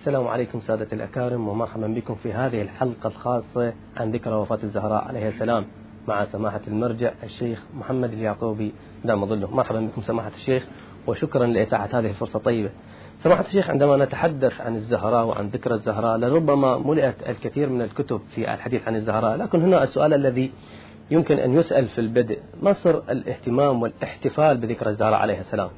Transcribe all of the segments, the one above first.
السلام عليكم سادة الأكارم، ومرحبا بكم في هذه الحلقة الخاصة عن ذكرى وفاة الزهراء عليها السلام مع سماحة المرجع الشيخ محمد اليعقوبي دام ظله. مرحبا بكم سماحة الشيخ، وشكرا لإتاحة هذه الفرصة الطيبة. سماحة الشيخ، عندما نتحدث عن الزهراء وعن ذكرى الزهراء لربما ملئت الكثير من الكتب في الحديث عن الزهراء، لكن هنا السؤال الذي يمكن أن يسأل في البدء: ما سر الاهتمام والاحتفال بذكرى الزهراء عليها السلام؟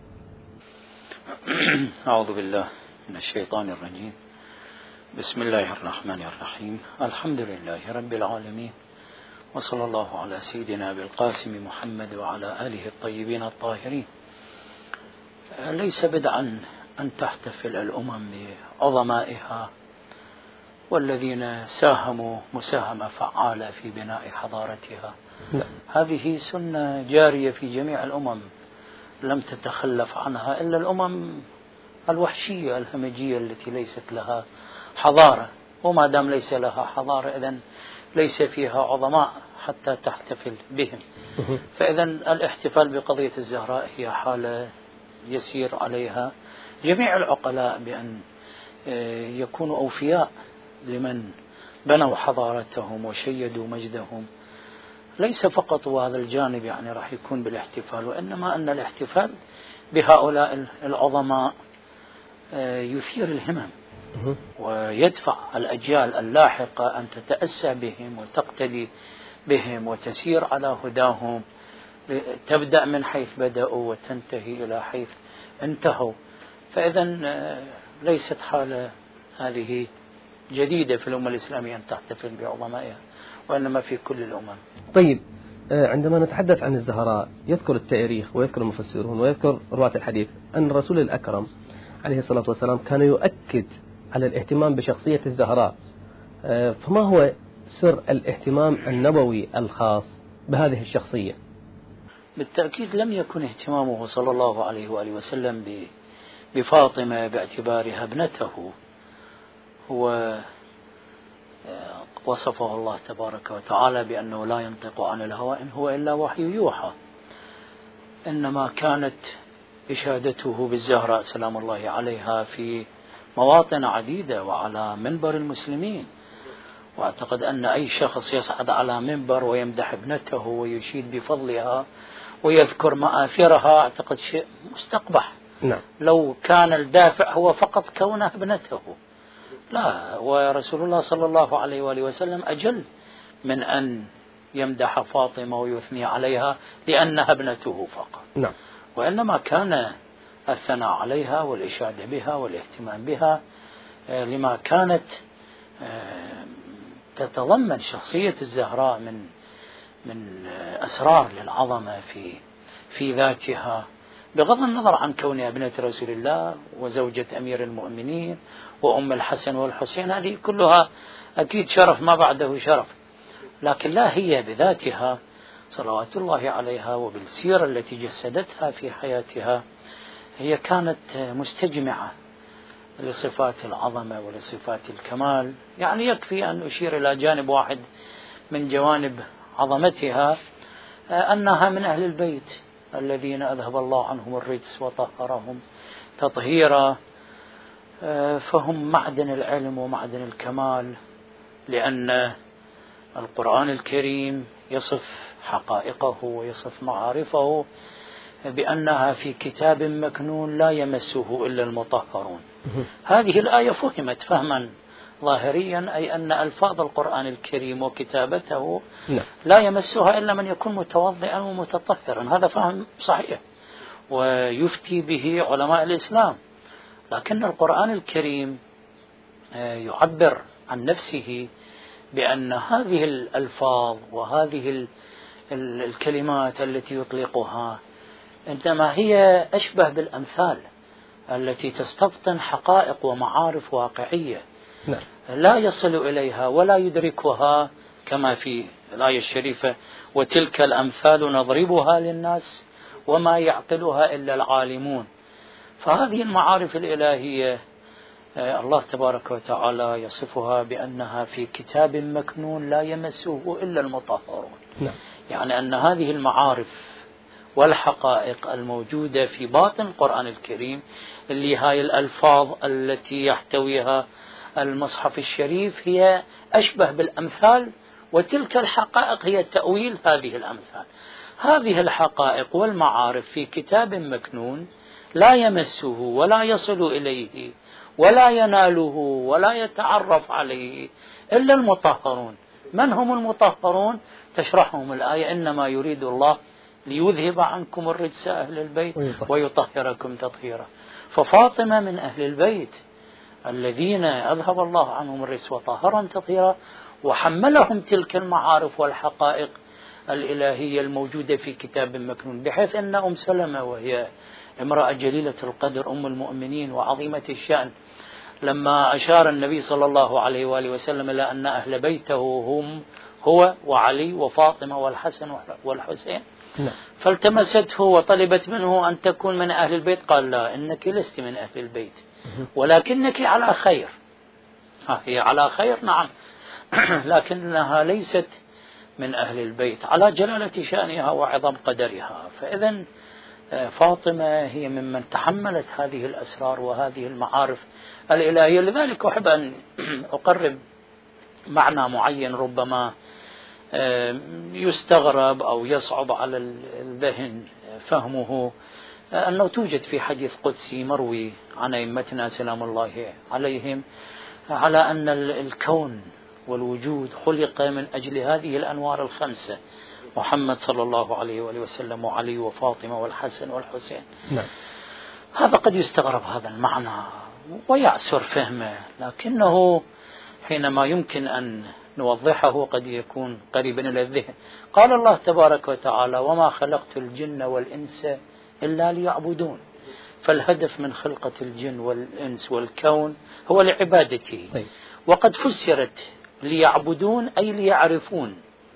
أعوذ بالله من الشيطان الرجيم. بسم الله الرحمن الرحيم. الحمد لله رب العالمين، وصلى الله على سيدنا بالقاسم محمد وعلى آله الطيبين الطاهرين. ليس بدعا أن تحتفل الأمم بعظمائها والذين ساهموا مساهمة فعالة في بناء حضارتها. هذه سنة جارية في جميع الأمم، لم تتخلف عنها إلا الأمم الوحشية الهمجية التي ليست لها حضارة، وما دام ليس لها حضارة إذن ليس فيها عظماء حتى تحتفل بهم. فإذن الاحتفال بقضية الزهراء هي حالة يسير عليها جميع العقلاء بأن يكونوا أوفياء لمن بنوا حضارتهم وشيدوا مجدهم. ليس فقط هذا الجانب يعني راح يكون بالاحتفال، وإنما أن الاحتفال بهؤلاء العظماء يثير الهمم ويدفع الأجيال اللاحقة أن تتأسى بهم وتقتدي بهم وتسير على هداهم، تبدأ من حيث بدأوا وتنتهي إلى حيث انتهوا. فإذن ليست حالة هذه جديدة في الأمة الإسلامية أن تحتفل بعظمائها، وإنما في كل الأمم. طيب، عندما نتحدث عن الزهراء يذكر التاريخ ويذكر المفسرون ويذكر رواة الحديث أن الرسول الأكرم عليه الصلاة والسلام كان يؤكد على الاهتمام بشخصية الزهراء، فما هو سر الاهتمام النبوي الخاص بهذه الشخصية؟ بالتأكيد لم يكن اهتمامه صلى الله عليه وآله وسلم بفاطمة باعتبارها ابنته. هو وصفه الله تبارك وتعالى بأنه لا ينطق عن الهوى إن هو إلا وحي يوحى، إنما كانت إشادته بالزهراء سلام الله عليها في مواطن عديدة وعلى منبر المسلمين. وأعتقد أن أي شخص يصعد على منبر ويمدح ابنته ويشيد بفضلها ويذكر مآثرها أعتقد شيء مستقبح. لو كان الدافع هو فقط كونها ابنته، لا، ورسول الله صلى الله عليه وآله وسلم أجل من أن يمدح فاطمة ويثني عليها لأنها ابنته فقط. وإنما كان الثناء عليها والإشادة بها والاهتمام بها لما كانت تتضمن شخصية الزهراء من أسرار للعظمة في ذاتها، بغض النظر عن كونها ابنة رسول الله وزوجة أمير المؤمنين وأم الحسن والحسين. هذه كلها أكيد شرف ما بعده شرف، لكن لا هي بذاتها صلوات الله عليها وبالسيرة التي جسدتها في حياتها هي كانت مستجمعة لصفات العظمة ولصفات الكمال. يعني يكفي أن أشير إلى جانب واحد من جوانب عظمتها، أنها من أهل البيت الذين أذهب الله عنهم الرجس وطهرهم تطهيرا، فهم معدن العلم ومعدن الكمال، لأن القرآن الكريم يصف حقائقه ويصف معارفه بأنها في كتاب مكنون لا يمسه إلا المطهرون. هذه الآية فهمت فهما ظاهريا، أي أن ألفاظ القرآن الكريم وكتابته لا يمسها إلا من يكون متوضئا ومتطهرا. هذا فهم صحيح ويفتي به علماء الإسلام، لكن القرآن الكريم يعبر عن نفسه بأن هذه الألفاظ وهذه الكلمات التي يطلقها إنما هي أشبه بالأمثال التي تستبطن حقائق ومعارف واقعية لا يصل إليها ولا يدركها، كما في الآية الشريفة: وتلك الأمثال نضربها للناس وما يعقلها إلا العالمون. فهذه المعارف الإلهية الله تبارك وتعالى يصفها بأنها في كتاب مكنون لا يمسه إلا المطهرون. يعني أن هذه المعارف والحقائق الموجودة في باطن القرآن الكريم، اللي هاي الألفاظ التي يحتويها المصحف الشريف هي أشبه بالأمثال، وتلك الحقائق هي تأويل هذه الأمثال. هذه الحقائق والمعارف في كتاب مكنون لا يمسه ولا يصل إليه ولا يناله ولا يتعرف عليه إلا المطهرون. من هم المطهرون؟ تشرحهم الآية: إنما يريد الله ليذهب عنكم الرجس أهل البيت ويطهركم تطهيرا. ففاطمة من أهل البيت الذين أذهب الله عنهم الرجس وطهرهم تطهيرا، وحملهم تلك المعارف والحقائق الإلهية الموجودة في كتاب مكنون، بحيث أن أم سلمة وهي امرأة جليلة القدر أم المؤمنين وعظيمة الشأن، لما أشار النبي صلى الله عليه وآله وسلم إلى أن أهل بيته هم هو وعلي وفاطمة والحسن والحسين، فالتمسته وطلبت منه أن تكون من أهل البيت، قال: لا، إنك لست من أهل البيت ولكنك على خير. هي على خير، نعم، لكنها ليست من أهل البيت، على جلالة شأنها وعظم قدرها. فإذن فاطمة هي ممن تحملت هذه الأسرار وهذه المعارف الإلهية. لذلك أحب أن أقرب معنى معين ربما يستغرب أو يصعب على الذهن فهمه، أنه توجد في حديث قدسي مروي عن أئمتنا سلام الله عليهم على أن الكون والوجود خلق من أجل هذه الأنوار الخمسة: محمد صلى الله عليه وآله وسلم وعلي وفاطمة والحسن والحسين. هذا قد يستغرب هذا المعنى ويعسر فهمه، لكنه حينما يمكن أن نوضحه قد يكون قريبا إلى الذهن. قال الله تبارك وتعالى: وما خلقت الجن والإنس إلا ليعبدون. فالهدف من خلقة الجن والإنس والكون هو لعبادته. وقد فسرت ليعبدون أي ليعرفون،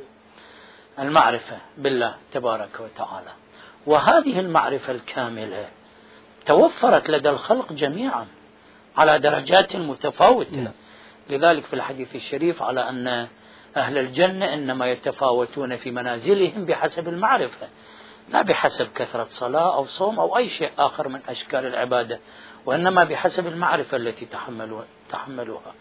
المعرفة بالله تبارك وتعالى. وهذه المعرفة الكاملة توفرت لدى الخلق جميعا على درجات متفاوتة. لذلك في الحديث الشريف على أن أهل الجنة إنما يتفاوتون في منازلهم بحسب المعرفة، لا بحسب كثرة صلاة أو صوم أو أي شيء آخر من أشكال العبادة، وإنما بحسب المعرفة التي تحملوها.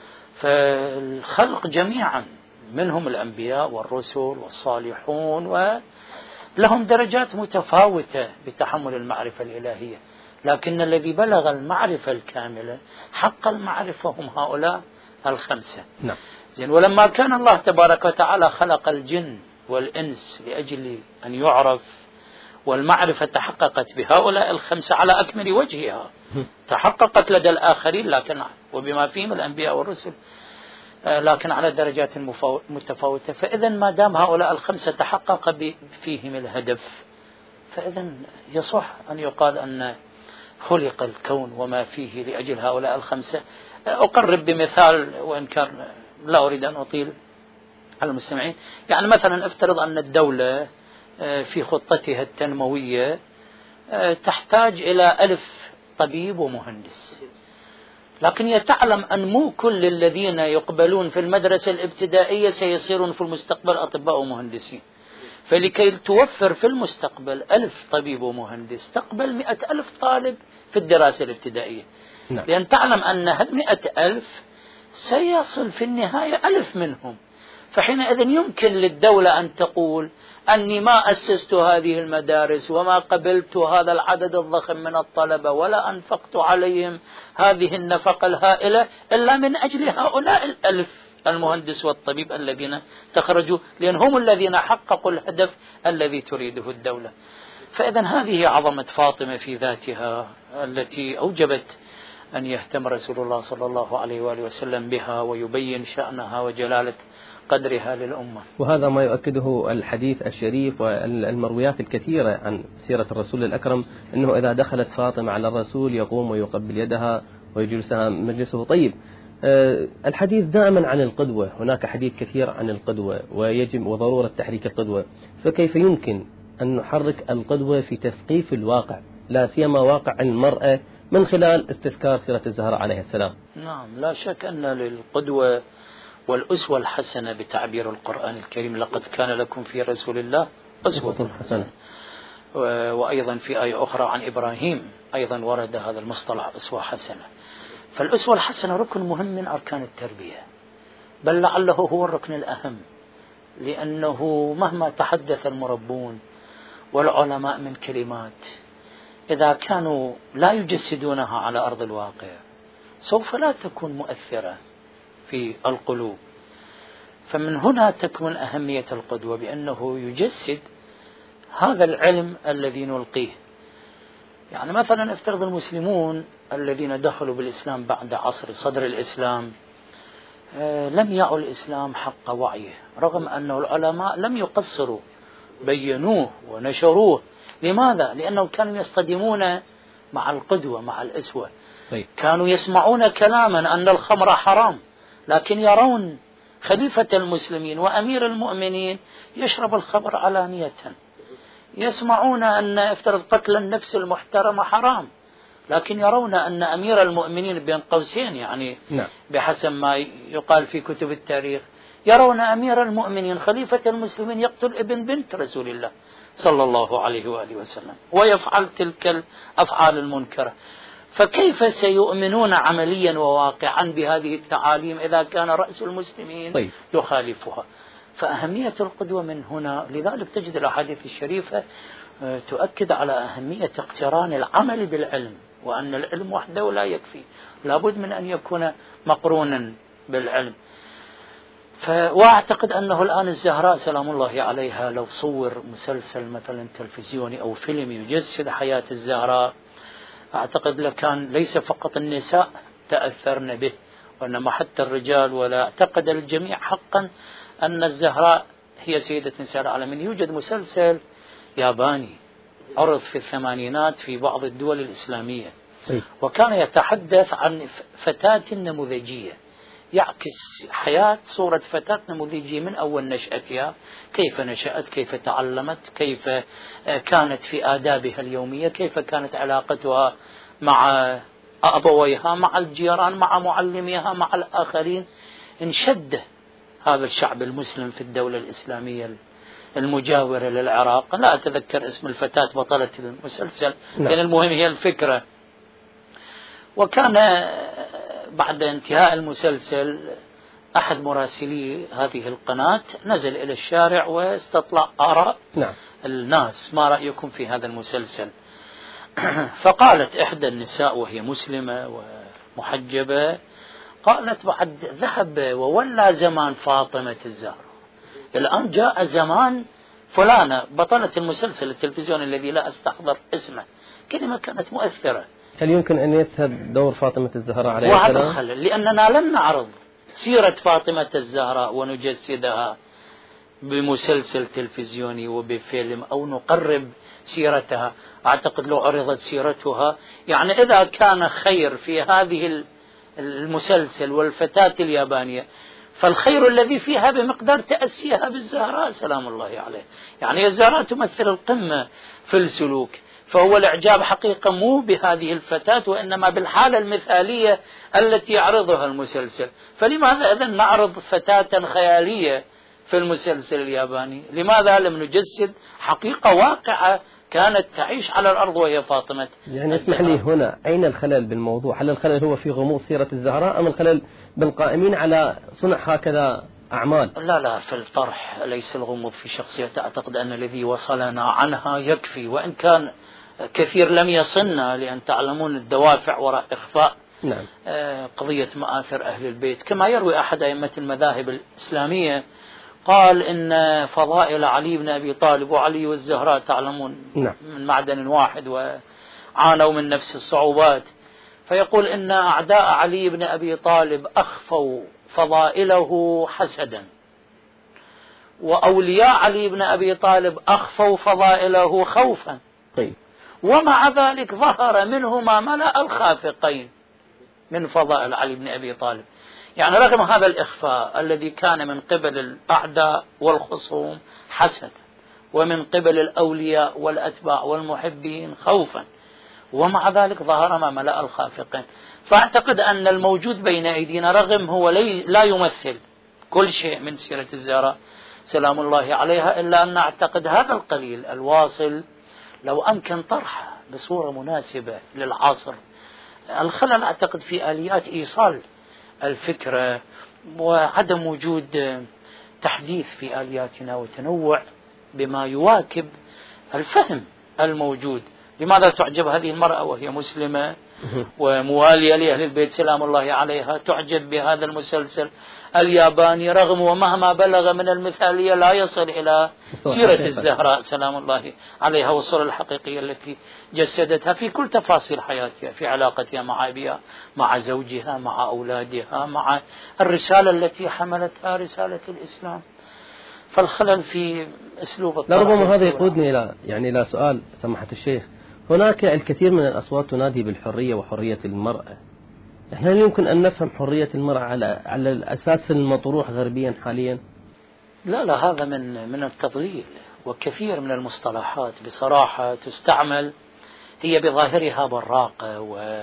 فالخلق جميعا منهم الأنبياء والرسل والصالحون، ولهم درجات متفاوتة بتحمل المعرفة الإلهية، لكن الذي بلغ المعرفة الكاملة حق المعرفة هم هؤلاء الخمسة. زين. ولما كان الله تبارك وتعالى خلق الجن والإنس لأجل أن يعرف، والمعرفة تحققت بهؤلاء الخمسة على أكمل وجهها، تحققت لدى الآخرين لكن وبما فيهم الأنبياء والرسل، لكن على درجات متفاوتة. فإذا ما دام هؤلاء الخمسة تحقق فيهم الهدف، فإذا يصح أن يقال أن خلق الكون وما فيه لأجل هؤلاء الخمسة. أقرب بمثال وإن كان لا أريد أن أطيل على المستمعين. يعني مثلا افترض أن الدولة في خطتها التنموية تحتاج إلى 1000 طبيب ومهندس، لكن يتعلم أن مو كل الذين يقبلون في المدرسة الابتدائية سيصيرون في المستقبل أطباء ومهندسين. فلكي توفر في المستقبل 1000 طبيب ومهندس تقبل 100,000 طالب في الدراسة الابتدائية. لأن تعلم أن هذه 100,000 سيصل في النهاية 1000 منهم. فحينئذ يمكن للدولة أن تقول أني ما أسست هذه المدارس وما قبلت هذا العدد الضخم من الطلبة ولا أنفقت عليهم هذه النفقة الهائلة إلا من أجل هؤلاء 1000 المهندس والطبيب الذين تخرجوا، لأن هم الذين حققوا الهدف الذي تريده الدولة. فإذا هذه عظمة فاطمة في ذاتها التي أوجبت أن يهتم رسول الله صلى الله عليه وآله وسلم بها ويبين شأنها وجلالة قدرها للأمة. وهذا ما يؤكده الحديث الشريف والمرويات الكثيرة عن سيرة الرسول الأكرم، أنه إذا دخلت فاطمة على الرسول يقوم ويقبل يدها ويجلسها مجلسه. طيب، الحديث دائما عن القدوة، هناك حديث كثير عن القدوة ويجب وضرورة تحريك القدوة، فكيف يمكن أن نحرك القدوة في تثقيف الواقع، لا سيما واقع المرأة، من خلال استذكار سيرة الزهراء عليه السلام؟ نعم، لا شك أن للقدوة والأسوة الحسنة بتعبير القرآن الكريم: لقد كان لكم في رسول الله أسوة حسنة. وأيضا في آية أخرى عن إبراهيم أيضا ورد هذا المصطلح أسوة حسنة. فالأسوة الحسنة ركن مهم من أركان التربية، بل لعله هو الركن الأهم، لأنه مهما تحدث المربون والعلماء من كلمات إذا كانوا لا يجسدونها على أرض الواقع سوف لا تكون مؤثرة في القلوب. فمن هنا تكمن أهمية القدوة، بأنه يجسد هذا العلم الذي نلقيه. يعني مثلا افترض المسلمون الذين دخلوا بالإسلام بعد عصر صدر الإسلام لم يعوا الإسلام حق وعيه، رغم أن العلماء لم يقصروا، بينوه ونشروه. لماذا؟ لأنهم كانوا يصطدمون مع القدوة، مع الأسوة. كانوا يسمعون كلاما أن الخمر حرام، لكن يرون خليفة المسلمين وأمير المؤمنين يشرب الخمر علانية. يسمعون أن افترض قتل النفس المحترمة حرام، لكن يرون أن أمير المؤمنين بين قوسين يعني بحسب ما يقال في كتب التاريخ، يرون أمير المؤمنين خليفة المسلمين يقتل ابن بنت رسول الله صلى الله عليه وآله وسلم ويفعل تلك الأفعال المنكرة. فكيف سيؤمنون عمليا وواقعا بهذه التعاليم إذا كان رأس المسلمين يخالفها؟ فأهمية القدوة من هنا. لذلك تجد الأحاديث الشريفة تؤكد على أهمية اقتران العمل بالعلم، وأن العلم وحده لا يكفي، لابد من أن يكون مقرونا بالعلم. وأعتقد أنه الآن الزهراء سلام الله عليها لو صور مسلسل مثلا تلفزيوني أو فيلم يجسد حياة الزهراء، أعتقد لكان ليس فقط النساء تأثرن به، وإنما حتى الرجال. ولا اعتقد الجميع حقا أن الزهراء هي سيدة نساء العالمين. يوجد مسلسل ياباني عرض في الثمانينات في بعض الدول الإسلامية، وكان يتحدث عن فتاة نموذجية، يعكس حياة صورة فتاة نموذجية من أول نشأتها، كيف نشأت، كيف تعلمت، كيف كانت في آدابها اليومية، كيف كانت علاقتها مع أبويها، مع الجيران، مع معلميها، مع الآخرين. انشد هذا الشعب المسلم في الدولة الإسلامية المجاورة للعراق. لا أتذكر اسم الفتاة بطلة المسلسل، لأن المهم هي الفكرة. وكان بعد انتهاء المسلسل أحد مراسلي هذه القناة نزل إلى الشارع واستطلع آراء الناس، ما رأيكم في هذا المسلسل؟ فقالت إحدى النساء وهي مسلمة ومحجبة، قالت بعد ذهب وولى زمان فاطمة الزهراء، الآن جاء زمان فلانة بطلة المسلسل التلفزيوني الذي لا أستحضر اسمه. كلمة كانت مؤثرة. هل يمكن أن يذهب دور فاطمة الزهراء عليه السلام؟ لأننا لم نعرض سيرة فاطمة الزهراء ونجسدها بمسلسل تلفزيوني وبفيلم أو نقرب سيرتها. أعتقد لو عرضت سيرتها، يعني إذا كان خير في هذه المسلسل والفتاة اليابانية، فالخير الذي فيها بمقدار تأسيها بالزهراء سلام الله عليه. يعني الزهراء تمثل القمة في السلوك، فهو الإعجاب حقيقة مو بهذه الفتاة وإنما بالحالة المثالية التي يعرضها المسلسل. فلماذا إذن نعرض فتاة خيالية في المسلسل الياباني؟ لماذا لم نجسد حقيقة واقعة كانت تعيش على الأرض وهي فاطمة؟ يعني اسمح لي هنا، أين الخلل بالموضوع؟ هل الخلل هو في غموض سيرة الزهراء أم الخلل بالقائمين على صنع هكذا أعمال؟ لا، في الطرح ليس الغموض في شخصيته. أعتقد أن الذي وصلنا عنها يكفي، وإن كان كثير لم يصلنا، لأن تعلمون الدوافع وراء إخفاء قضية مآثر أهل البيت. كما يروي أحد أئمة المذاهب الإسلامية قال إن فضائل علي بن أبي طالب وعلي والزهراء تعلمون من معدن واحد وعانوا من نفس الصعوبات، فيقول إن أعداء علي بن أبي طالب أخفوا فضائله حسدا، وأولياء علي بن أبي طالب أخفوا فضائله خوفا، ومع ذلك ظهر منهما ملأ الخافقين من فضائل علي بن أبي طالب. يعني رغم هذا الإخفاء الذي كان من قبل الأعداء والخصوم حسدا، ومن قبل الأولياء والأتباع والمحبين خوفا، ومع ذلك ظهر ما ملأ الخافقين. فأعتقد أن الموجود بين أيدينا رغم هو لا يمثل كل شيء من سيرة الزهراء سلام الله عليها، إلا أن أعتقد هذا القليل الواصل لو أمكن طرحه بصورة مناسبة للعصر. الخلل أعتقد في آليات إيصال الفكرة، وعدم وجود تحديث في آلياتنا وتنوع بما يواكب الفهم الموجود. لماذا تعجب هذه المرأة وهي مسلمة وموالية لأهل البيت سلام الله عليها تعجب بهذا المسلسل الياباني، رغم ومهما بلغ من المثالية لا يصل إلى سيرة الزهراء سلام الله عليها والصورة الحقيقية التي جسدتها في كل تفاصيل حياتها، في علاقتها مع أبيها، مع زوجها، مع أولادها، مع الرسالة التي حملتها، رسالة الإسلام. فالخلل في أسلوب الطرح. لربما هذا يقودني إلى سؤال سماحة الشيخ. هناك الكثير من الأصوات تنادي بالحرية وحرية المرأة. هل يمكن أن نفهم حرية المرأة على الأساس المطروح غربيا حاليا؟ لا، هذا من التضليل. وكثير من المصطلحات بصراحة تستعمل هي بظاهرها براقة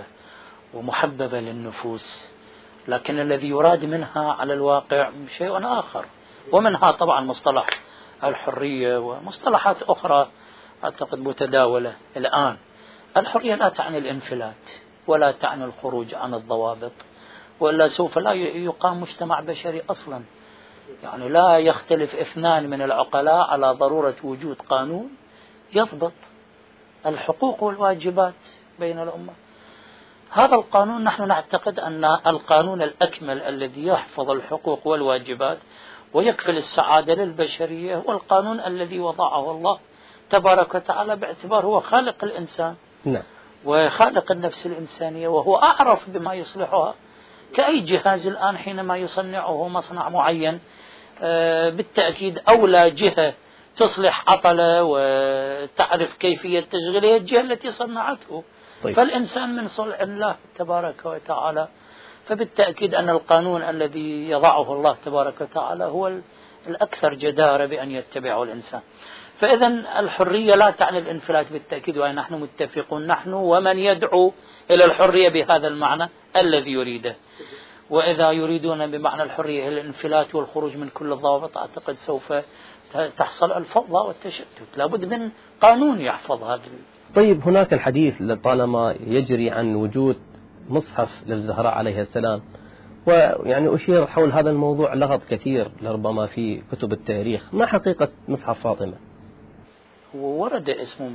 ومحببة للنفوس، لكن الذي يراد منها على الواقع شيء آخر. ومنها طبعا مصطلح الحرية ومصطلحات أخرى أعتقد متداولة الآن. الحرية لا تعني الانفلات ولا تعني الخروج عن الضوابط، وإلا سوف لا يقام مجتمع بشري أصلا. يعني لا يختلف اثنان من العقلاء على ضرورة وجود قانون يضبط الحقوق والواجبات بين الأمة. هذا القانون نحن نعتقد أن القانون الأكمل الذي يحفظ الحقوق والواجبات ويكفل السعادة للبشرية هو القانون الذي وضعه الله تبارك وتعالى، باعتبار هو خالق الإنسان وخالق النفس الإنسانية، وهو أعرف بما يصلحها. كأي جهاز الآن حينما يصنعه مصنع معين بالتأكيد أولى جهة تصلح عطلة وتعرف كيفية تشغيله هي الجهة التي صنعته. طيب. فالإنسان من صنع الله تبارك وتعالى، فبالتأكيد أن القانون الذي يضعه الله تبارك وتعالى هو الأكثر جدارة بأن يتبعه الإنسان. فإذا الحرية لا تعني الانفلات بالتأكيد، ونحن متفقون نحن ومن يدعو إلى الحرية بهذا المعنى الذي يريده. وإذا يريدون بمعنى الحرية الانفلات والخروج من كل الضوابط أعتقد سوف تحصل الفوضى والتشتت. لابد من قانون يحفظ هذا. طيب، هناك الحديث لطالما يجري عن وجود مصحف للزهراء عليه السلام، ويعني أشير حول هذا الموضوع لغط كثير لربما في كتب التاريخ. ما حقيقة مصحف فاطمة؟ ورد اسم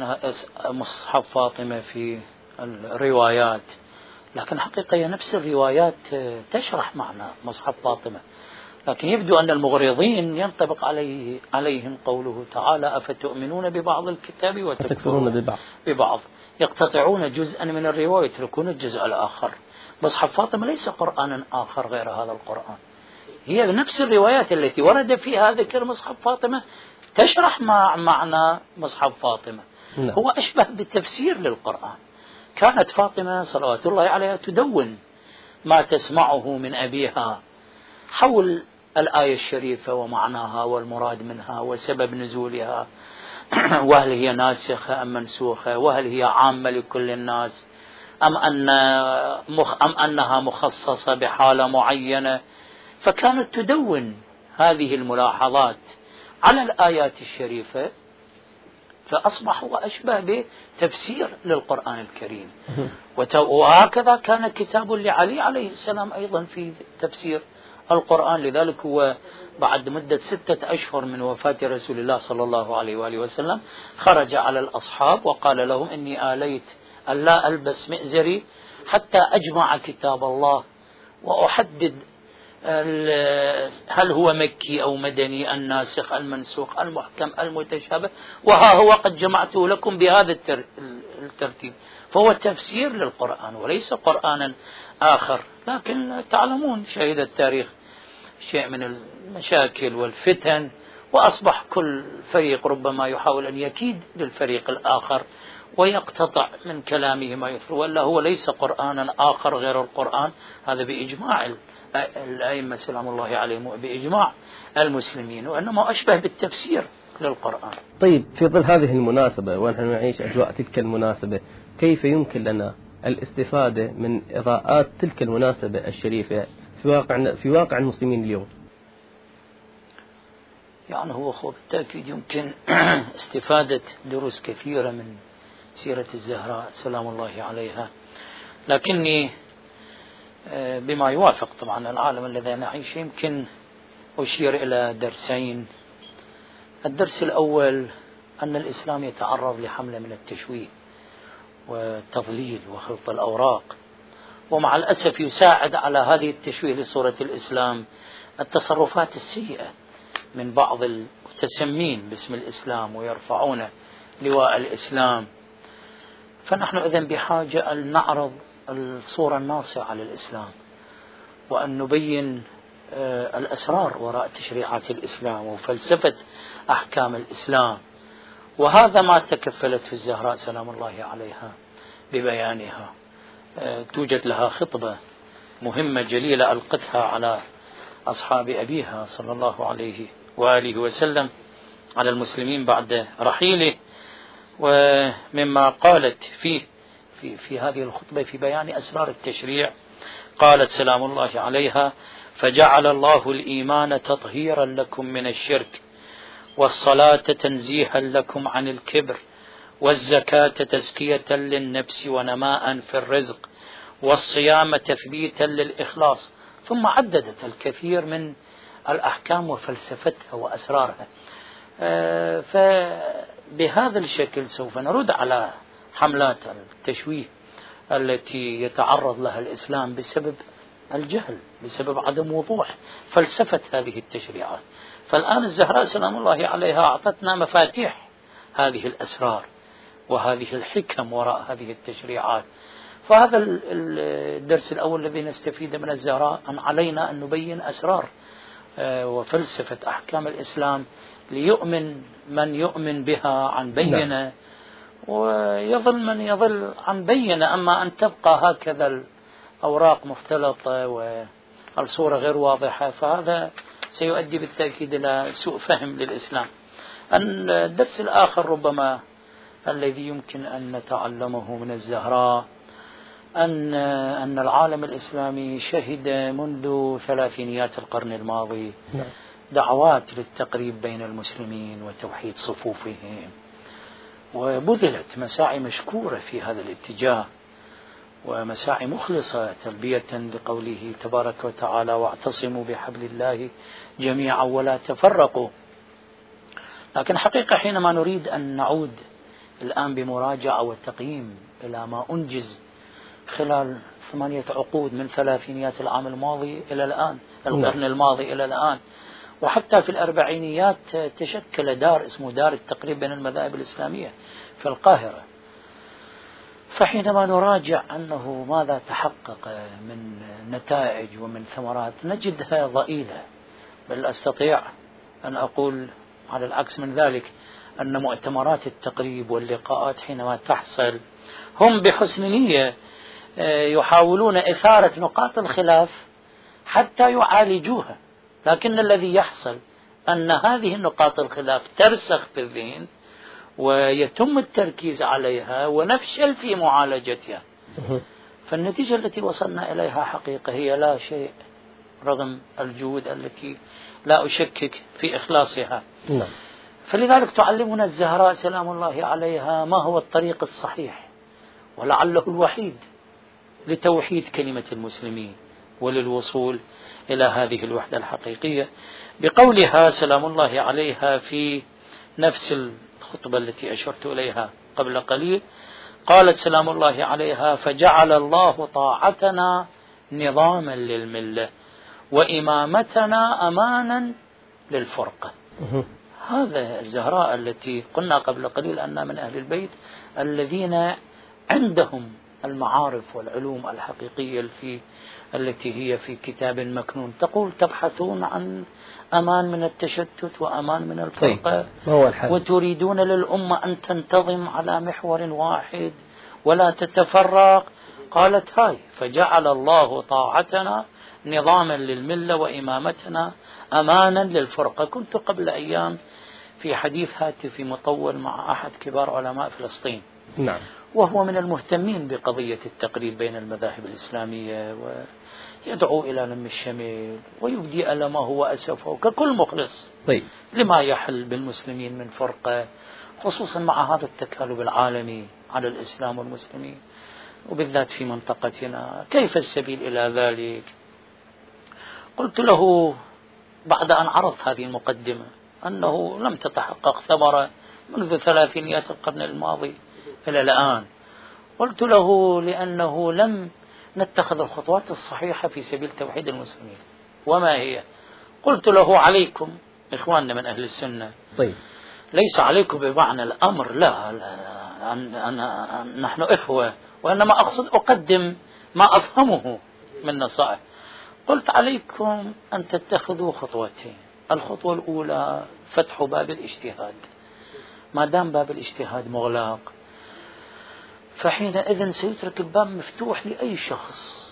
مصحف فاطمة في الروايات، لكن حقيقة هي نفس الروايات تشرح معنى مصحف فاطمة، لكن يبدو أن المغرضين ينطبق عليهم قوله تعالى: أفتؤمنون ببعض الكتاب وتكفرون ببعض، يقتطعون جزءا من الرواية ويتركون الجزء الآخر. مصحف فاطمة ليس قرآنا آخر غير هذا القرآن، هي نفس الروايات التي ورد فيها ذكر مصحف فاطمة تشرح معنى مصحف فاطمة. هو أشبه بتفسير للقرآن. كانت فاطمة صلوات الله عليها تدون ما تسمعه من أبيها حول الآية الشريفة ومعناها والمراد منها وسبب نزولها، وهل هي ناسخة أم منسوخة، وهل هي عامة لكل الناس أم أنها مخصصة بحالة معينة. فكانت تدون هذه الملاحظات على الآيات الشريفة، فأصبح هو أشبه بتفسير للقرآن الكريم. وهكذا كان كتاب لعلي عليه السلام أيضا في تفسير القرآن. لذلك هو بعد مدة 6 أشهر من وفاة رسول الله صلى الله عليه وآله وسلم خرج على الأصحاب وقال لهم: إني آليت أن لا ألبس مئزري حتى أجمع كتاب الله وأحدد هل هو مكي أو مدني، الناسخ المنسوخ المحكم المتشابه، وها هو قد جمعته لكم بهذا الترتيب. فهو تفسير للقرآن وليس قرآنا آخر. لكن تعلمون شهد التاريخ شيء من المشاكل والفتن، وأصبح كل فريق ربما يحاول أن يكيد للفريق الآخر ويقتطع من كلامه ما يثر، ولا هو ليس قرآنا آخر غير القرآن. هذا بإجماع الأئمة سلام الله عليهم وبإجماع المسلمين، وإنما أشبه بالتفسير للقرآن. طيب، في ظل هذه المناسبة ونحن نعيش أجواء تلك المناسبة، كيف يمكن لنا الاستفادة من إضاءات تلك المناسبة الشريفة في واقع المسلمين اليوم؟ يعني هو بالتأكيد يمكن استفادة دروس كثيرة من سيرة الزهراء سلام الله عليها، لكني بما يوافق طبعا العالم الذي نعيش يمكن أشير إلى درسين. الدرس الأول أن الإسلام يتعرض لحملة من التشويه والتضليل وخلط الأوراق، ومع الأسف يساعد على هذه التشويه لصورة الإسلام التصرفات السيئة من بعض المتسمين باسم الإسلام ويرفعون لواء الإسلام. فنحن إذن بحاجة أن نعرض الصورة الناصعة للإسلام، وأن نبين الأسرار وراء تشريعات الإسلام وفلسفة أحكام الإسلام، وهذا ما تكفلته الزهراء سلام الله عليها ببيانها. توجد لها خطبة مهمة جليلة ألقتها على أصحاب أبيها صلى الله عليه وآله وسلم على المسلمين بعد رحيله، ومما قالت في هذه الخطبة في بيان أسرار التشريع قالت سلام الله عليها: فجعل الله الإيمان تطهيرا لكم من الشرك، والصلاة تنزيها لكم عن الكبر، والزكاة تزكية للنفس ونماء في الرزق، والصيام تثبيتا للإخلاص. ثم عددت الكثير من الأحكام وفلسفتها وأسرارها. فبهذا الشكل سوف نرد على حملات التشويه التي يتعرض لها الإسلام بسبب الجهل، بسبب عدم وضوح فلسفة هذه التشريعات. فالآن الزهراء سلام الله عليها أعطتنا مفاتيح هذه الأسرار وهذه الحكم وراء هذه التشريعات. فهذا الدرس الأول الذي نستفيد من الزهراء، أن علينا أن نبين أسرار وفلسفة أحكام الإسلام ليؤمن من يؤمن بها عن بينة، ويظل من يظل عن بينة. أما أن تبقى هكذا الأوراق مختلطة والصورة غير واضحة فهذا سيؤدي بالتأكيد إلى سوء فهم للإسلام. الدرس الآخر ربما الذي يمكن أن نتعلمه من الزهراء أن العالم الإسلامي شهد منذ ثلاثينيات القرن الماضي دعوات للتقريب بين المسلمين وتوحيد صفوفهم، وبذلت مساعي مشكورة في هذا الاتجاه، ومساعي مخلصة تلبية لقوله تبارك وتعالى: واعتصموا بحبل الله جميعا ولا تفرقوا. لكن حقيقة حينما نريد أن نعود الآن بمراجعة وتقييم إلى ما أنجز خلال 8 عقود من ثلاثينيات العام الماضي إلى الآن، القرن الماضي إلى الآن، وحتى في الأربعينيات تشكل دار اسمه دار التقريب بين المذاهب الإسلامية في القاهرة. فحينما نراجع أنه ماذا تحقق من نتائج ومن ثمرات نجدها ضئيلة، بل أستطيع أن أقول على العكس من ذلك أن مؤتمرات التقريب واللقاءات حينما تحصل هم بحسن نية يحاولون إثارة نقاط الخلاف حتى يعالجوها، لكن الذي يحصل أن هذه النقاط الخلاف ترسخ في الذهن ويتم التركيز عليها ونفشل في معالجتها. فالنتيجة التي وصلنا إليها حقيقة هي لا شيء رغم الجهود التي لا أشكك في إخلاصها. فلذلك تعلمنا الزهراء سلام الله عليها ما هو الطريق الصحيح ولعله الوحيد لتوحيد كلمة المسلمين وللوصول إلى هذه الوحدة الحقيقية، بقولها سلام الله عليها في نفس الخطبة التي أشرت إليها قبل قليل. قالت سلام الله عليها: فجعل الله طاعتنا نظاما للملة وإمامتنا أمانا للفرقة. هذا الزهراء التي قلنا قبل قليل أنها من أهل البيت الذين عندهم المعارف والعلوم الحقيقية التي هي في كتاب مكنون. تقول: تبحثون عن أمان من التشتت وأمان من الفرقة، وتريدون للأمة أن تنتظم على محور واحد ولا تتفرق. قالت: هاي فجعل الله طاعتنا نظاما للملة وإمامتنا أمانا للفرقة. كنت قبل أيام في حديث هاتفي مطول مع أحد كبار علماء فلسطين، وهو من المهتمين بقضية التقريب بين المذاهب الإسلامية، ويدعو إلى لم الشمل ويبدي ألمه وأسفه ككل مخلص لما يحل بالمسلمين من فرقة، خصوصا مع هذا التكالب العالمي على الإسلام والمسلمين وبالذات في منطقتنا. كيف السبيل إلى ذلك؟ قلت له بعد أن عرضت هذه المقدمة أنه لم تتحقق ثمرة منذ 300 القرن الماضي إلى الآن، قلت له لأنه لم نتخذ الخطوات الصحيحة في سبيل توحيد المسلمين. وما هي؟ قلت له عليكم إخواننا من أهل السنة، ليس عليكم بمعنى الأمر، لا نحن إخوة، وإنما أقصد أقدم ما أفهمه من نصائح. قلت عليكم أن تتخذوا خطوتين. الخطوة الأولى فتح باب الاجتهاد، ما دام باب الاجتهاد مغلق فحينئذ سيترك الباب مفتوح لأي شخص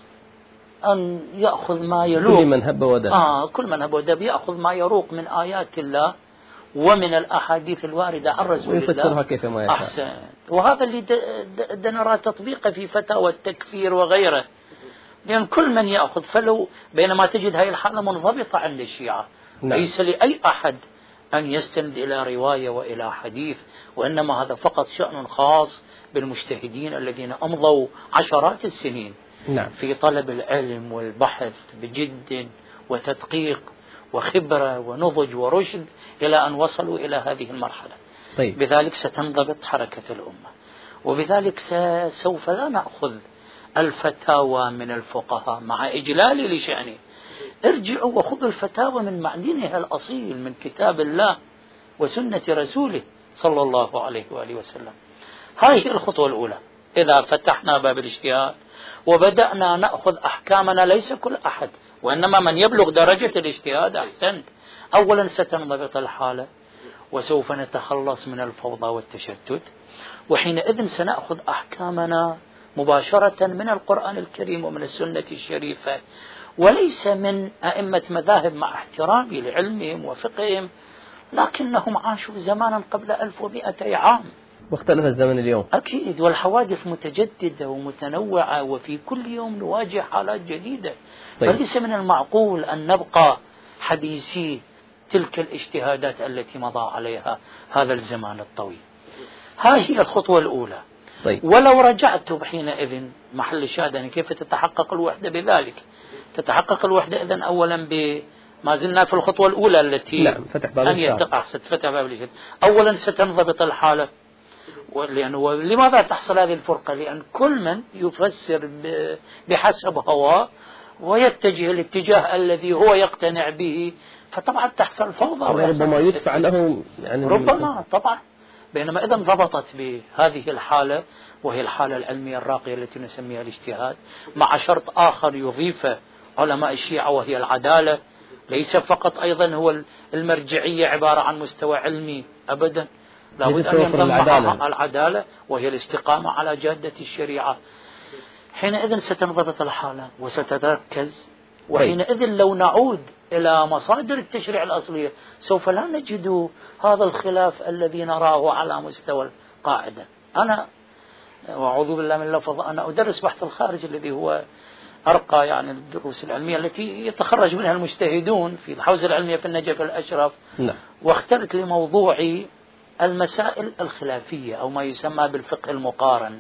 أن يأخذ ما يلوق، كل من هب ودب كل من هب ودب يأخذ ما يروق من آيات الله ومن الأحاديث الواردة عن رسول الله كيف ما يشاء. أحسن. وهذا اللي نرى تطبيقه في فتاوى التكفير وغيره، لأن كل من يأخذ، فلو بينما تجد هذه الحالة منضبطة عند الشيعة. ليس لأي أحد أن يستند إلى رواية وإلى حديث، وإنما هذا فقط شأن خاص بالمجتهدين الذين أمضوا عشرات السنين في طلب العلم والبحث بجد وتدقيق وخبرة ونضج ورشد إلى أن وصلوا إلى هذه المرحلة. بذلك ستنضبط حركة الأمة، وبذلك سوف لا نأخذ الفتاوى من الفقهاء مع إجلال لشأنه. ارجعوا وخذوا الفتاوى من معدنها الأصيل من كتاب الله وسنة رسوله صلى الله عليه وآله وسلم. هذه الخطوة الأولى. إذا فتحنا باب الاجتهاد وبدأنا نأخذ أحكامنا، ليس كل أحد وإنما من يبلغ درجة الاجتهاد أحسنت، أولا ستنضبط الحالة وسوف نتخلص من الفوضى والتشتت، وحينئذ سنأخذ أحكامنا مباشرة من القرآن الكريم ومن السنة الشريفة، وليس من أئمة مذاهب مع احترامي لعلمهم وفقههم، لكنهم عاشوا زمانا قبل 1200 عام واختلف الزمن اليوم أكيد، والحوادث متجددة ومتنوعة، وفي كل يوم نواجه حالات جديدة. فليس من المعقول أن نبقى حديثي تلك الاجتهادات التي مضى عليها هذا الزمان الطويل. هذه الخطوة الأولى. ولو رجعت حينئذ محل الشاهد يعني كيف تتحقق الوحدة بذلك؟ تتحقق الوحدة إذن أولا ما زلنا في الخطوة الأولى التي فتح باب الاجتهاد. أولا ستنضبط الحالة، لأنه لماذا تحصل هذه الفرقة؟ لأن كل من يفسر بحسب هواه ويتجه الاتجاه الذي هو يقتنع به، فطبعا تحصل فوضى ربما يدفع له يعني ربما طبعا. بينما إذا ضبطت بهذه الحالة وهي الحالة العلمية الراقية التي نسميها الاجتهاد، مع شرط آخر يضيف علماء الشيعة وهي العدالة. ليس فقط أيضا هو المرجعية عبارة عن مستوى علمي أبدا، لابد أن ينضم معها العدالة وهي الاستقامة على جادة الشريعة. حينئذ ستنضبط الحالة وستتركز، وحينئذ لو نعود إلى مصادر التشريع الأصلية سوف لا نجد هذا الخلاف الذي نراه على مستوى القاعدة. أنا وأعوذ بالله من اللفظ، أنا أدرس بحث الخارج الذي هو أرقى يعني الدروس العلمية التي يتخرج منها المجتهدون في الحوزة العلمية في النجف الأشرف. واخترت لموضوعي المسائل الخلافية أو ما يسمى بالفقه المقارن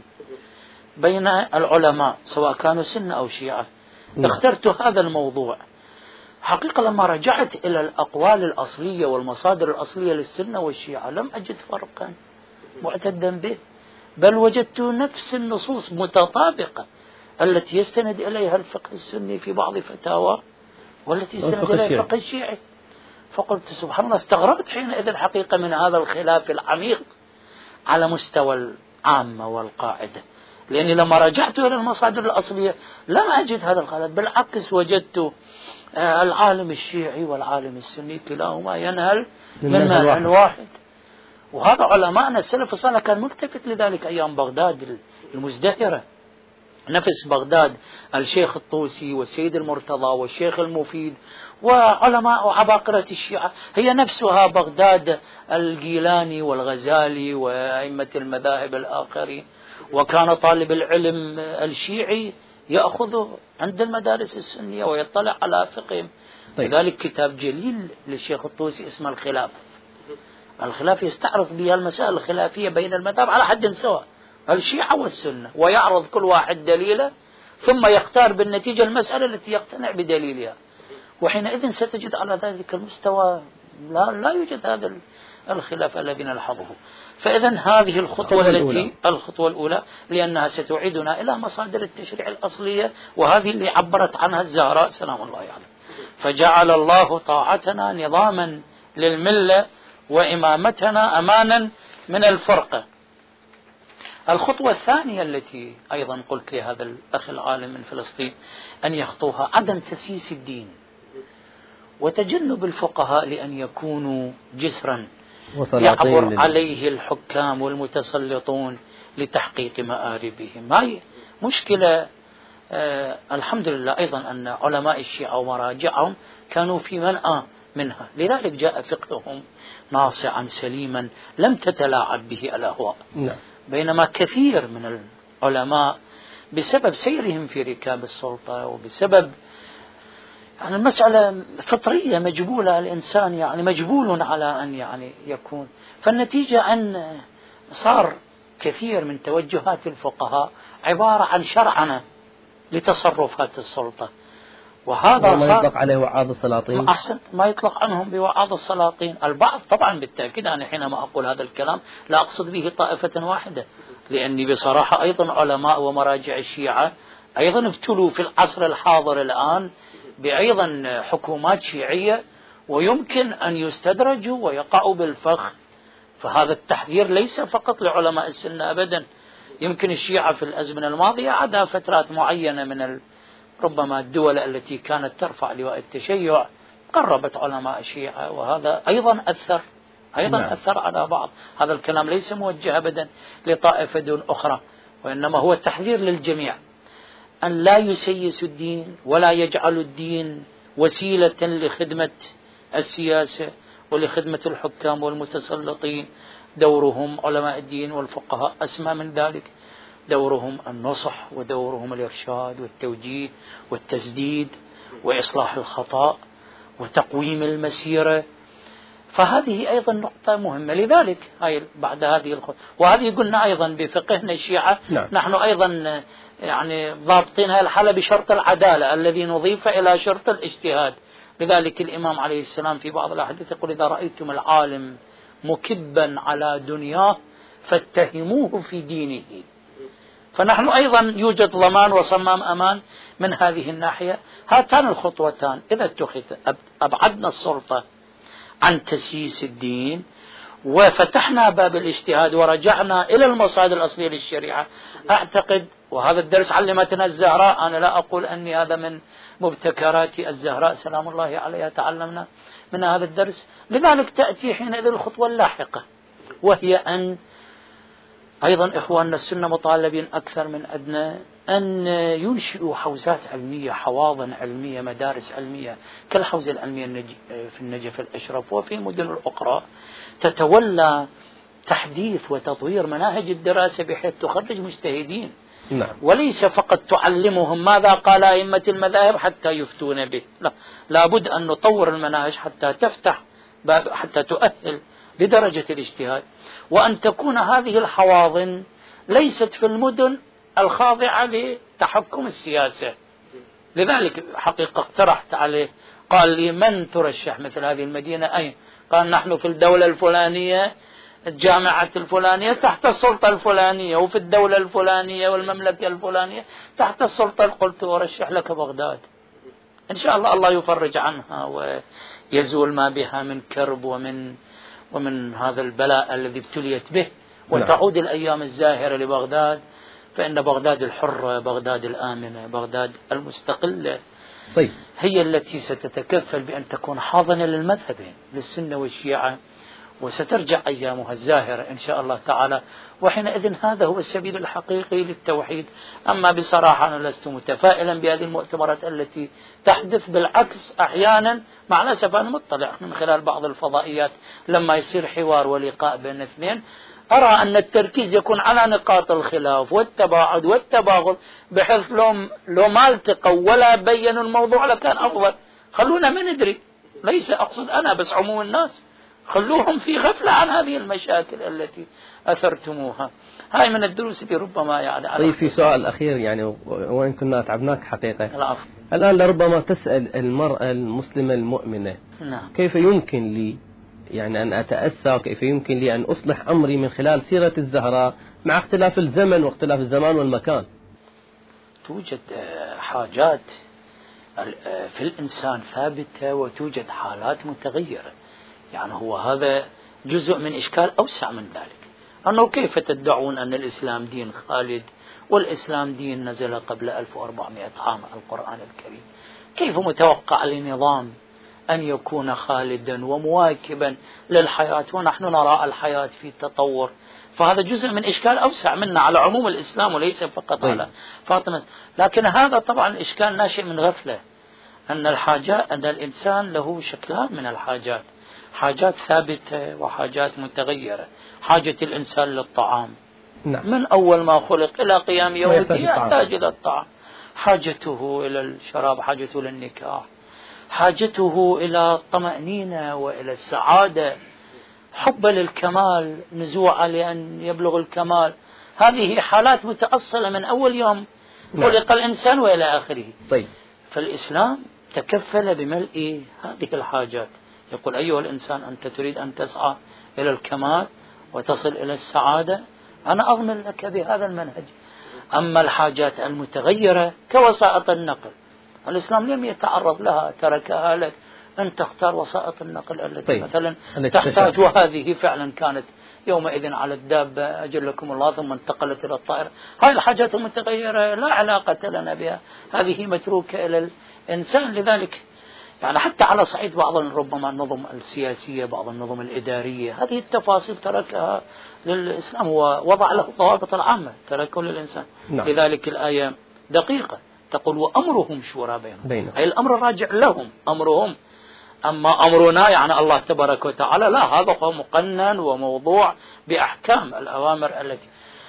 بين العلماء سواء كانوا سنة أو شيعة. اخترت هذا الموضوع. حقيقة لما رجعت إلى الأقوال الأصلية والمصادر الأصلية للسنة والشيعة لم أجد فرقا معتدا به، بل وجدت نفس النصوص متطابقة التي يستند إليها الفقه السني في بعض فتاوى والتي يستند إليها الفقه الشيعي. فقلت سبحان الله، استغربت حينئذ الحقيقة من هذا الخلاف العميق على مستوى العامة والقاعدة، لأني لما رجعت إلى المصادر الأصلية لم أجد هذا الخلاف، بالعكس وجدت العالم الشيعي والعالم السني كلاهما ينهل من ماء واحد. وهذا علماءنا السلف الصالح كان ملتفت لذلك أيام بغداد المزدهرة، نفس بغداد الشيخ الطوسي والسيد المرتضى والشيخ المفيد وعلماء وعباقرة الشيعة، هي نفسها بغداد الجيلاني والغزالي وأئمة المذاهب الآخرين. وكان طالب العلم الشيعي يأخذ عند المدارس السنية ويطلع على فقههم. لذلك كتاب جليل للشيخ الطوسي اسمه الخلاف. الخلاف يستعرض بها المسائل الخلافية بين المذاهب على حد سواء، الشيعة والسنة، ويعرض كل واحد دليله ثم يختار بالنتيجة المسألة التي يقتنع بدليلها. وحينئذ ستجد على ذلك المستوى لا يوجد هذا الخلاف الذي نلحظه. فإذا هذه الخطوة الخطوة الأولى، لأنها ستعيدنا إلى مصادر التشريع الأصلية، وهذه اللي عبرت عنها الزهراء سلام الله عليها. فجعل الله طاعتنا نظاما للملة وإمامتنا أمانا من الفرقة. الخطوة الثانية التي أيضا قلت لهذا الأخ العالم من فلسطين أن يخطوها عدم تسييس الدين وتجنب الفقهاء لأن يكونوا جسرا يعبر عليه الحكام والمتسلطون لتحقيق مآربهم. هاي مشكلة. الحمد لله أيضا أن علماء الشيعة ومراجعهم كانوا في منأى منها، لذلك جاء فقههم ناصعا سليما لم تتلاعب به الأهواء. بينما كثير من العلماء بسبب سيرهم في ركاب السلطة وبسبب يعني المسألة فطرية مجبولة، الإنسان يعني مجبول على أن يكون، فالنتيجة أن صار كثير من توجهات الفقهاء عبارة عن شرعنة لتصرفات السلطة، وهذا ما يطلق عليه وعاظ السلاطين. أحسنت، ما يطلق عنهم بوعاظ السلاطين. البعض طبعا بالتأكيد، أنا حينما أقول هذا الكلام لا أقصد به طائفة واحدة، لأني بصراحة أيضا علماء ومراجع الشيعة أيضا ابتلوا في العصر الحاضر الآن بأيضا حكومات شيعية ويمكن أن يستدرجوا ويقعوا بالفخ. فهذا التحذير ليس فقط لعلماء السنة أبدا. يمكن الشيعة في الأزمنة الماضية عدا فترات معينة من ربما الدول التي كانت ترفع لواء التشيع قربت علماء الشيعة، وهذا أيضا أثر على بعض. هذا الكلام ليس موجه أبدا لطائفة دون أخرى، وإنما هو تحذير للجميع أن لا يسيسوا الدين ولا يجعلوا الدين وسيلة لخدمة السياسة ولخدمة الحكام والمتسلطين. دورهم علماء الدين والفقهاء أسمى من ذلك، دورهم النصح ودورهم الإرشاد والتوجيه والتسديد وإصلاح الخطأ وتقويم المسيرة. فهذه أيضا نقطة مهمة. لذلك بعد هذه الخطوة، وهذه قلنا أيضا بفقهنا الشيعة نحن أيضا ضابطين هذه الحالة بشرط العدالة الذي نضيف إلى شرط الاجتهاد. لذلك الإمام عليه السلام في بعض الأحاديث يقول: إذا رأيتم العالم مكبا على دنياه فاتهموه في دينه. فنحن أيضا يوجد ضمان وصمام أمان من هذه الناحية. هاتان الخطوتان إذا اتخذ أبعدنا السلطة عن تسييس الدين وفتحنا باب الاجتهاد ورجعنا إلى المصادر الأصلية للشريعة، أعتقد، وهذا الدرس علمتنا الزهراء، أنا لا أقول أني هذا من مبتكرات الزهراء سلام الله عليها، تعلمنا من هذا الدرس. لذلك تأتي حينئذ الخطوة اللاحقة، وهي أن أيضا إخواننا السنة مطالبين أكثر من أدنى أن ينشئوا حوزات علمية، حواضن علمية، مدارس علمية كالحوزة العلمية في النجف الأشرف وفي مدن الأخرى، تتولى تحديث وتطوير مناهج الدراسة بحيث تخرج مجتهدين. وليس فقط تعلمهم ماذا قال أئمة المذاهب حتى يفتون به، لا بد أن نطور المناهج حتى تفتح باب، حتى تؤهل لدرجة الاجتهاد، وأن تكون هذه الحواضن ليست في المدن الخاضعة لتحكم السياسة. لذلك حقيقة اقترحت عليه، قال لي: من ترشح مثل هذه المدينة؟ أين؟ قال: نحن في الدولة الفلانية، الجامعة الفلانية تحت السلطة الفلانية، وفي الدولة الفلانية والمملكة الفلانية تحت السلطة. قلت: أرشح لك بغداد، إن شاء الله الله يفرج عنها ويزول ما بها من كرب ومن هذا البلاء الذي ابتليت به، وتعود الأيام الزاهرة لبغداد، فإن بغداد الحرة، بغداد الآمنة، بغداد المستقلة هي التي ستتكفل بأن تكون حاضنة للمذهبين، للسنة والشيعة، وسترجع أيامها الزاهرة إن شاء الله تعالى، وحينئذ هذا هو السبيل الحقيقي للتوحيد. أما بصراحة أنا لست متفائلا بهذه المؤتمرات التي تحدث، بالعكس أحيانا مع الأسف أنا مطلع من خلال بعض الفضائيات لما يصير حوار ولقاء بين اثنين، أرى أن التركيز يكون على نقاط الخلاف والتباعد والتباغض، بحيث لو ما التقوا ولا بينوا الموضوع لكان أفضل. خلونا ما ندري، ليس أقصد أنا بس عموم الناس، خلوهم في غفلة عن هذه المشاكل التي أثرتموها. هاي من الدروس اللي ربما يعني. طيب في سؤال أخير يعني، وإن كنا أتعبناك حقيقة. العفو. الآن لربما تسأل المرأة المسلمة المؤمنة، نعم، كيف يمكن لي يعني أن أتأسى، كيف يمكن لي أن أصلح أمري من خلال سيرة الزهراء مع اختلاف الزمن واختلاف الزمان والمكان؟ توجد حاجات في الإنسان ثابتة وتوجد حالات متغيرة. يعني هو هذا جزء من إشكال أوسع من ذلك، أنه كيف تدعون أن الإسلام دين خالد والإسلام دين نزل قبل 1400 عام القرآن الكريم؟ كيف متوقع لنظام أن يكون خالدا ومواكبا للحياة ونحن نرى الحياة في تطور؟ فهذا جزء من إشكال أوسع منا على عموم الإسلام وليس فقط على فاطمة. لكن هذا طبعا الإشكال ناشئ من غفلة، أن الإنسان له شكلان من الحاجات، حاجات ثابتة وحاجات متغيرة. حاجة الإنسان للطعام، نعم، من أول ما خلق إلى قيام يومه يحتاج إلى الطعام. حاجته إلى الشراب، حاجته للنكاح، حاجته إلى الطمأنينة وإلى السعادة، حب للكمال، نزوع لأن يبلغ الكمال. هذه حالات متأصلة من أول يوم خلق الإنسان وإلى آخره. طيب. فالإسلام تكفل بملء هذه الحاجات. يقول أيها الإنسان أنت تريد أن تسعى إلى الكمال وتصل إلى السعادة، أنا أضمن لك بهذا المنهج. أما الحاجات المتغيرة كوسائط النقل، الإسلام لم يتعرض لها، تركها لك أن تختار وسائط النقل التي مثلا تحتاج، وهذه فعلا كانت يومئذ على الدابة أجلكم الله ثم انتقلت إلى الطائرة. هذه الحاجات المتغيرة لا علاقة لنا بها، هذه متروكة إلى الإنسان. لذلك يعني حتى على صعيد بعض ربما النظم السياسية، بعض النظم الإدارية، هذه التفاصيل تركها للإسلام ووضع له الضوابط العامة، تركه للإنسان. نعم. لذلك الآية دقيقة تقول وأمرهم شورى بينهم، أي الأمر راجع لهم أمرهم. أما أمرنا يعني الله تبارك وتعالى لا، هذا هو مقنن وموضوع بأحكام الأوامر التي.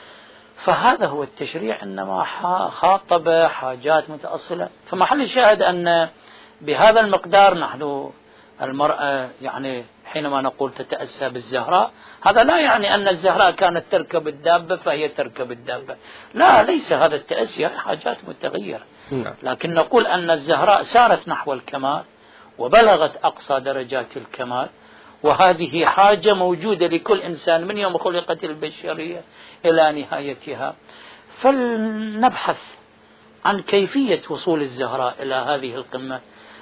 فهذا هو التشريع، إنما خاطب حاجات متأصلة. فمحل الشاهد أن بهذا المقدار نحن المرأة يعني حينما نقول تتأسى بالزهراء، هذا لا يعني أن الزهراء كانت تركب الدابة فهي تركب الدابة، لا، ليس هذا التأسي، حاجات متغيرة. لكن نقول أن الزهراء سارت نحو الكمال وبلغت أقصى درجات الكمال، وهذه حاجة موجودة لكل إنسان من يوم خلقت البشرية إلى نهايتها. فلنبحث عن كيفية وصول الزهراء إلى هذه القمة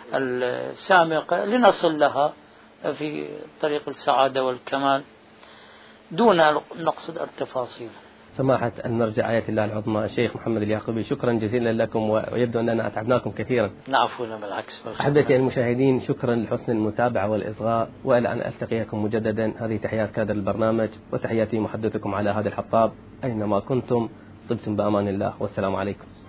السامقة لنصل لها في طريق السعادة والكمال دون نقصد التفاصيل. سماحة المرجع آية الله العظمى الشيخ محمد اليعقوبي، شكرا جزيلا لكم، ويبدو أننا أتعبناكم كثيرا. نعفو، بالعكس. أحبتي المشاهدين، شكرا لحسن المتابعة والإصغاء، وإلى أن ألتقيكم مجددا. هذه تحيات كادر البرنامج وتحياتي محدثكم على هذا الحطاب، أينما كنتم طبتم بأمان الله، والسلام عليكم.